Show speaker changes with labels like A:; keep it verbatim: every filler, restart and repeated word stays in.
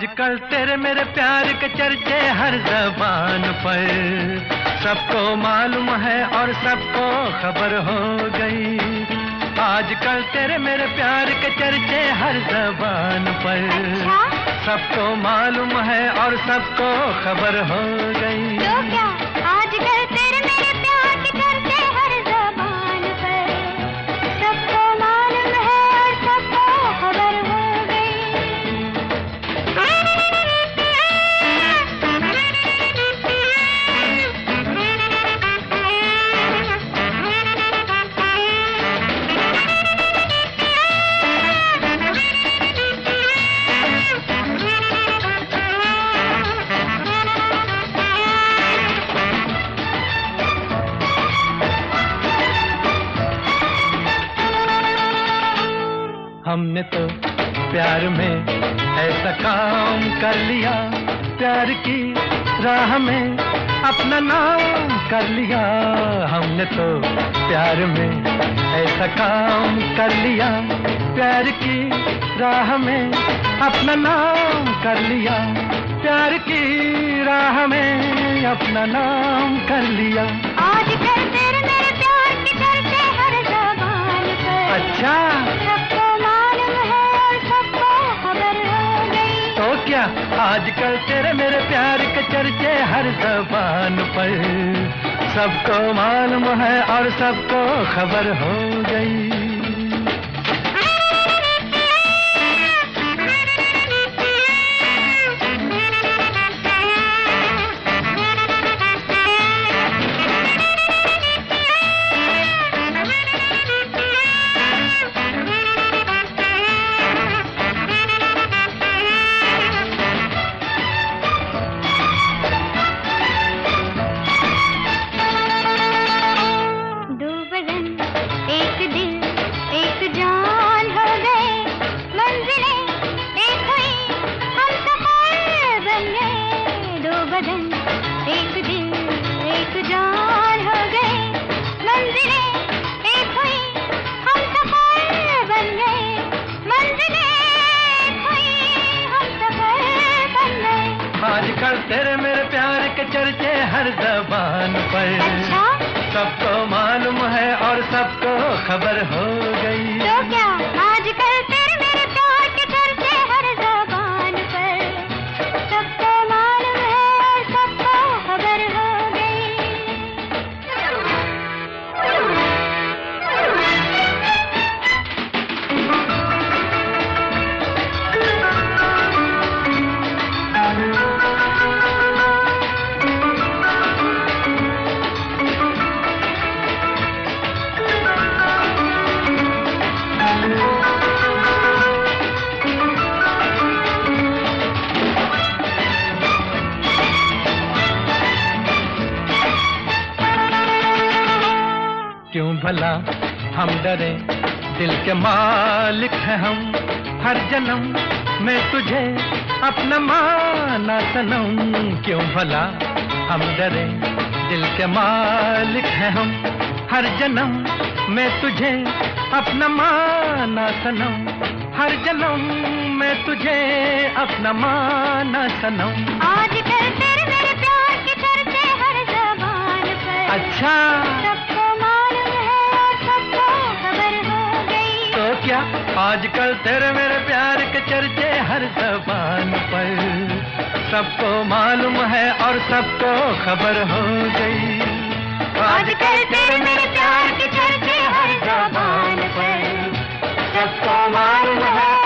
A: आजकल तेरे मेरे प्यार के चर्चे हर ज़बान पर, सबको मालूम है और सबको खबर हो गई। आजकल तेरे मेरे प्यार के चर्चे हर ज़बान पर,
B: अच्छा?
A: सबको मालूम है और सबको खबर हो गई।
B: तो क्या आजकल तेरे मेरे प्यार के चर्चे हर ज़बान पर, सबको मालूम है और सबको खबर हो
A: हमने तो प्यार में ऐसा काम कर लिया, प्यार की राह में अपना नाम कर लिया। हमने तो प्यार में ऐसा काम कर लिया, प्यार की राह में अपना नाम कर लिया, प्यार की राह में अपना नाम कर लिया।
B: आजकल तेरे मेरे प्यार के चर्चे हर ज़बान पर,
A: अच्छा,
B: सबको मालूम है और सबको खबर हो गई।
A: तो क्या आजकल तेरे मेरे प्यार के चर्चे हर ज़बान पर, सबको मालूम है और सबको खबर हो गई।
B: एक दिल एक जान हो गए, मंजिलें एक हुई, हम सफर बन गए, मंजिलें एक हुई, हम सफर बन गए।
A: आजकल तेरे मेरे प्यार के चर्चे हर ज़बान पर,
B: अच्छा?
A: सबको मालूम है और सबको खबर हो गई।
B: तो क्या आजकल तेरे मेरे प्यार के चर्चे हर ज़बान पर, सबको मालूम है और सबको खबर हो
A: क्यों भला हम डरे, दिल के मालिक हैं हम, हर जन्म में तुझे अपना माना सनम। क्यों भला हम डरे, दिल के मालिक हैं हम, हर जन्म में तुझे अपना माना सनम, हर जन्म में तुझे अपना माना सनम।
B: आजकल तेरे मेरे प्यार के चर्चे हर ज़बान पर,
A: अच्छा,
B: सबको मालूम है और सबको खबर हो गई।
A: तो क्या आजकल तेरे मेरे प्यार के चर्चे हर ज़बान पर, सबको मालूम है और सबको खबर हो गई।
B: आजकल तेरे मेरे प्यार के चर्चे हर ज़बान पर,
A: सबको मालूम है